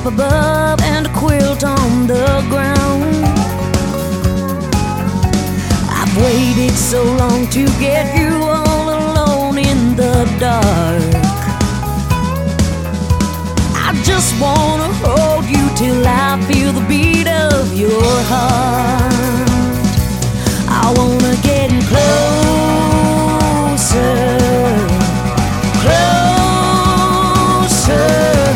up above and a quilt on the ground. I've waited so long to get you all alone in the dark. I just wanna hold you till I feel the beat of your heart. I wanna get in close